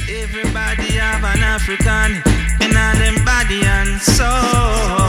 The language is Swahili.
Everybody have an African in all them body and soul.